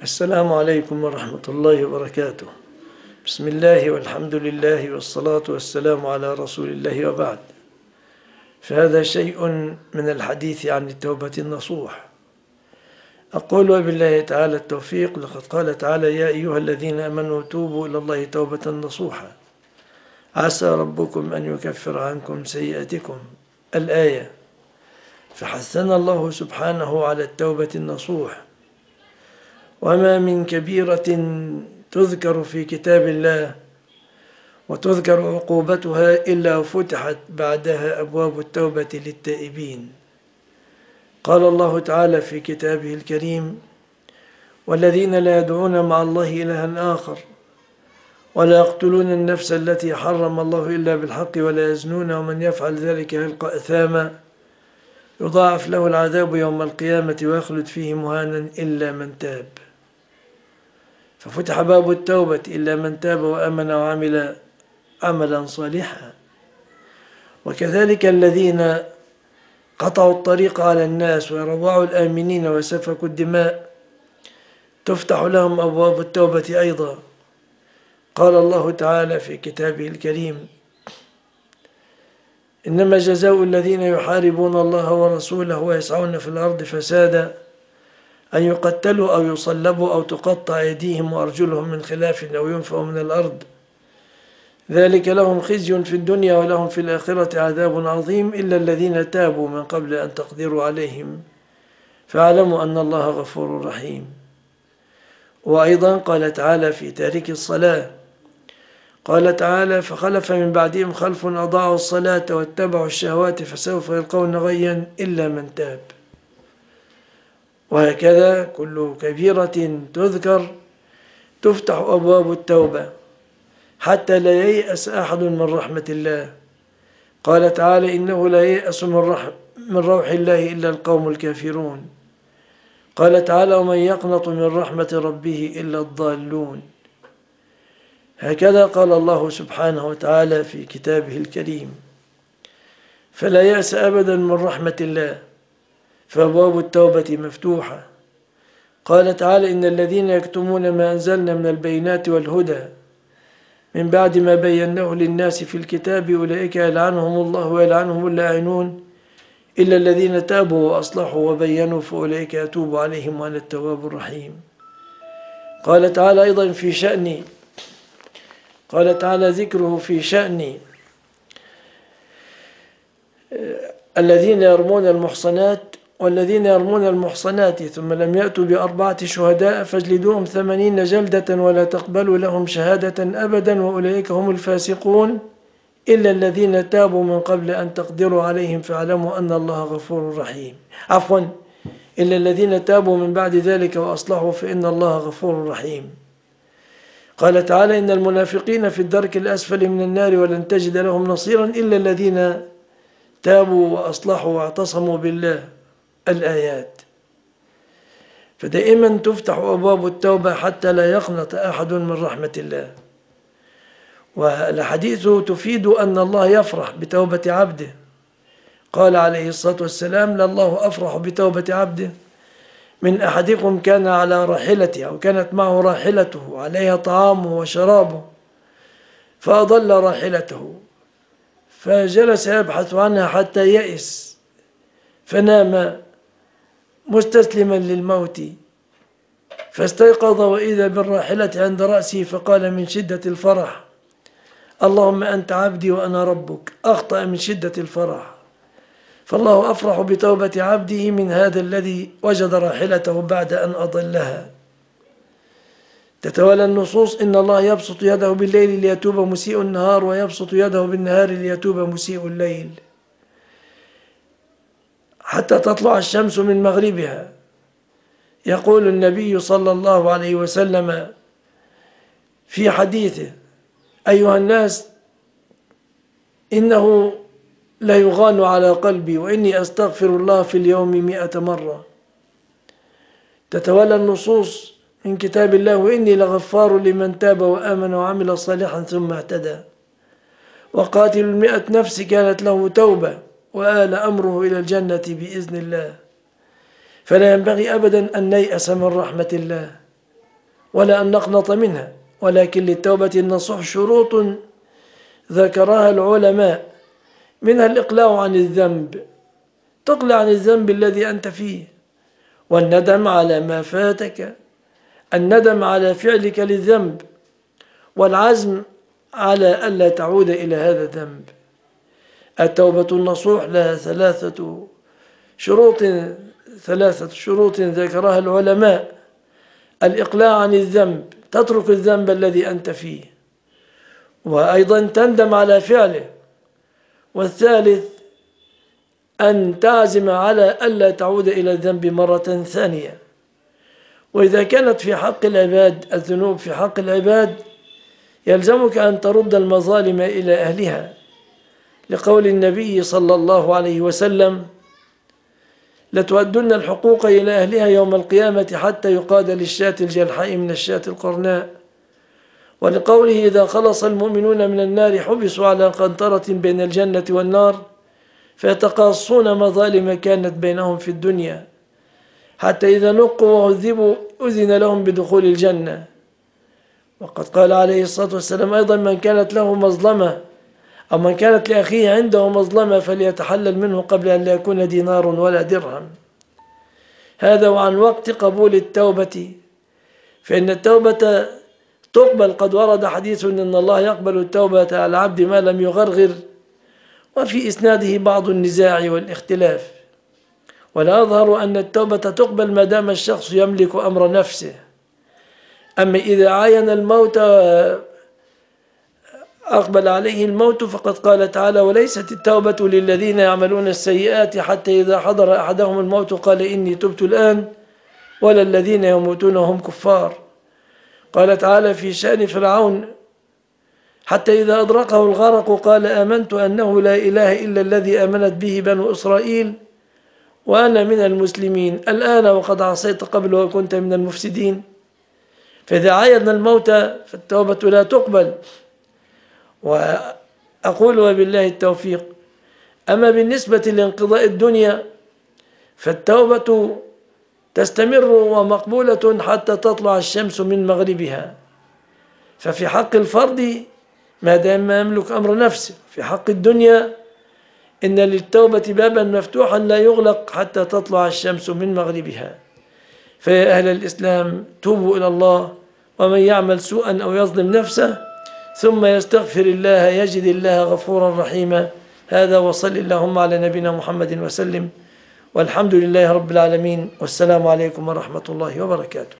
السلام عليكم ورحمة الله وبركاته. بسم الله والحمد لله والصلاة والسلام على رسول الله وبعد. فهذا شيء من الحديث عن التوبة النصوح. أقول وبالله تعالى التوفيق. لقد قال تعالى: يا أيها الذين آمنوا توبوا إلى الله توبة نصوحا عسى ربكم أن يكفر عنكم سيئاتكم. الآية. فحثنا الله سبحانه على التوبة النصوح، وما من كبيرة تذكر في كتاب الله وتذكر عقوبتها إلا فتحت بعدها أبواب التوبة للتائبين. قال الله تعالى في كتابه الكريم: والذين لا يدعون مع الله إلها آخر ولا يقتلون النفس التي حرم الله إلا بالحق ولا يزنون ومن يفعل ذلك يلقى أثاما يضاعف له العذاب يوم القيامة ويخلد فيه مهانا إلا من تاب. ففتح باب التوبة إلا من تاب وآمن وعمل عملا صالحا. وكذلك الذين قطعوا الطريق على الناس وروعوا الآمنين وسفكوا الدماء تفتح لهم أبواب التوبة أيضا. قال الله تعالى في كتابه الكريم: إنما جزاء الذين يحاربون الله ورسوله ويسعون في الأرض فسادا أن يقتلوا أو يصلبوا أو تقطع أيديهم وأرجلهم من خلاف أو ينفوا من الأرض ذلك لهم خزي في الدنيا ولهم في الآخرة عذاب عظيم إلا الذين تابوا من قبل أن تقدروا عليهم فاعلموا أن الله غفور رحيم. وأيضا قال تعالى في تارك الصلاة: قال تعالى: فخلف من بعدهم خلف أضاعوا الصلاة واتبعوا الشهوات فسوف يلقون غيا إلا من تاب. وهكذا كل كبيرة تذكر تفتح أبواب التوبة حتى لا ييأس أحد من رحمة الله. قال تعالى: إنه لا ييأس من روح الله إلا القوم الكافرون. قال تعالى: ومن يقنط من رحمة ربه إلا الضالون. هكذا قال الله سبحانه وتعالى في كتابه الكريم. فلا يأس أبدا من رحمة الله، فأبواب التوبة مفتوحة. قال تعالى: إن الذين يكتمون ما أنزلنا من البينات والهدى من بعد ما بيناه للناس في الكتاب أولئك يلعنهم الله ويلعنهم اللاعنون إلا الذين تابوا وأصلحوا وبينوا فأولئك يتوب عليهم وأنا التواب الرحيم. قال تعالى أيضا في شأن قال تعالى ذكره في شأن الذين يرمون المحصنات: والذين يرمون المحصنات ثم لم يأتوا ب4 شهداء فاجلدوهم 80 جلدة ولا تقبلوا لهم شهادة أبدا وأولئك هم الفاسقون إلا الذين تابوا من قبل أن تقدروا عليهم فاعلموا أن الله غفور رحيم. إلا الذين تابوا من بعد ذلك وأصلحوا فإن الله غفور رحيم. قال تعالى: إن المنافقين في الدرك الأسفل من النار ولن تجد لهم نصيرا إلا الذين تابوا وأصلحوا واعتصموا بالله. الآيات. فدائما تفتح أبواب التوبة حتى لا يقنط أحد من رحمة الله. والحديث تفيد أن الله يفرح بتوبة عبده. قال عليه الصلاة والسلام: لله أفرح بتوبة عبده من أحدكم كان على راحلته أو كانت معه راحلته عليها طعامه وشرابه فأضل راحلته فجلس يبحث عنها حتى يئس فنام مستسلما للموت فاستيقظ وإذا بالراحلة عند رأسه فقال من شدة الفرح: اللهم أنت عبدي وأنا ربك. أخطأ من شدة الفرح. فالله أفرح بتوبة عبده من هذا الذي وجد راحلته بعد أن أضلها. تتوالى النصوص: إن الله يبسط يده بالليل ليتوب مسيء النهار ويبسط يده بالنهار ليتوب مسيء الليل حتى تطلع الشمس من مغربها. يقول النبي صلى الله عليه وسلم في حديثه: أيها الناس إنه لا يغان على قلبي وإني أستغفر الله في اليوم 100 مرة. تتوالى النصوص من كتاب الله: وإني لغفار لمن تاب وآمن وعمل صالحا ثم اهتدى. وقاتل 100 نفس كانت له توبة وآل أمره إلى الجنة بإذن الله. فلا ينبغي أبدا أن نيأس من رحمة الله. ولا أن نقنط منها، ولكن للتوبة النصوح شروط ذكرها العلماء، منها الإقلاع عن الذنب، تقلع عن الذنب الذي أنت فيه، والندم على ما فاتك، الندم على فعلك للذنب، والعزم على ألا تعود إلى هذا الذنب. التوبة النصوح لها ثلاثة شروط ذكرها العلماء: الإقلاع عن الذنب، تترك الذنب الذي أنت فيه، وأيضا تندم على فعله، والثالث أن تعزم على ألا تعود إلى الذنب مرة ثانية. وإذا كانت في حق العباد الذنوب في حق العباد، يلزمك أن ترد المظالم إلى أهلها، لقول النبي صلى الله عليه وسلم: لتؤدن الحقوق إلى أهلها يوم القيامة حتى يقاد للشاة الجلحاء من الشاة القرناء. ولقوله: إذا خلص المؤمنون من النار حبسوا على قنطرة بين الجنة والنار فيتقاصون مظالم كانت بينهم في الدنيا، حتى إذا نقوا وعذبوا أذن لهم بدخول الجنة. وقد قال عليه الصلاة والسلام أيضا: من كانت له مظلمة أو من كانت لأخيه عنده مظلمة فليتحلل منه قبل أن لا يكون دينار ولا درهم. هذا وعن وقت قبول التوبة، فإن التوبة تقبل. قد ورد حديث أن الله يقبل التوبة على العبد ما لم يغرغر، وفي إسناده بعض النزاع والاختلاف، ولا أظهر أن التوبة تقبل ما دام الشخص يملك أمر نفسه. أما إذا عاين الموت أقبل عليه الموت، فقد قال تعالى: وليست التوبة للذين يعملون السيئات حتى إذا حضر أحدهم الموت قال إني تبت الآن، ولا الذين يموتون وهم كفار. قال تعالى في شأن فرعون: حتى إذا أدركه الغرق قال آمنت أنه لا إله إلا الذي آمنت به بنو إسرائيل وأنا من المسلمين الآن وقد عصيت قبل وكنت من المفسدين. فإذا عاينا الموت فالتوبة لا تقبل. وأقول وبالله التوفيق. أما بالنسبة لانقضاء الدنيا فالتوبة تستمر ومقبولة حتى تطلع الشمس من مغربها. ففي حق الفرد ما دام يملك أمر نفسه، في حق الدنيا إن للتوبة بابا مفتوحا لا يغلق حتى تطلع الشمس من مغربها. فيا أهل الإسلام توبوا إلى الله، ومن يعمل سوءا أو يظلم نفسه ثم يستغفر الله يجد الله غفورا رحيما. هذا وصل اللهم على نبينا محمد وسلم، والحمد لله رب العالمين، والسلام عليكم ورحمة الله وبركاته.